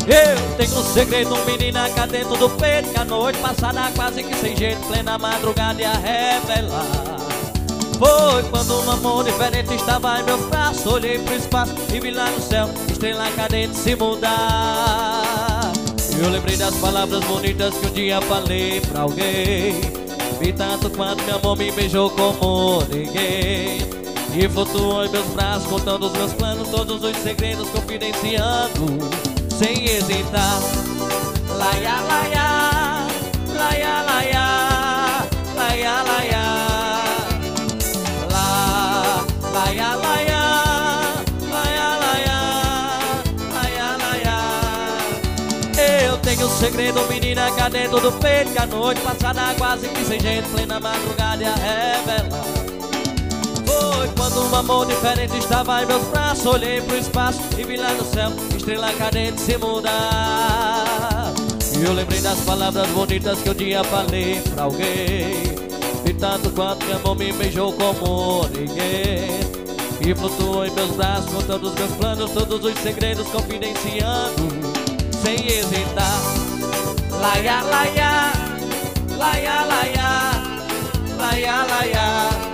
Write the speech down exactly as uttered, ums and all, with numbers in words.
Eu tenho um segredo, menina, cá dentro do peito, que a noite passada quase que sem jeito, plena madrugada ia revelar. Foi quando um amor diferente estava em meus braços. Olhei pro espaço e vi lá no céu estrela cadente se mudar. Eu lembrei das palavras bonitas que um dia falei pra alguém. Vi tanto quanto meu amor me beijou como ninguém. E flutuou em meus braços, contando os meus planos, todos os segredos, confidenciando sem hesitar. Laia, laia, laia, laia, laia, laia, la, laia, laia, laia, laia, laia, laia. Eu tenho um segredo, menina, cá dentro do peito, que a noite passada quase que sem jeito, plena madrugada ia revelar. Foi quando um amor diferente estava em meus braços. Olhei pro espaço e vi lá no céu estrela cadente se mudar. E eu lembrei das palavras bonitas que um dia falei pra alguém. Vi tanto quanto meu amor me beijou como ninguém. E flutuou em meus braços, contando os meus planos, todos os segredos, confidenciando sem hesitar. Laia, laia, laia, laia, laia, laia.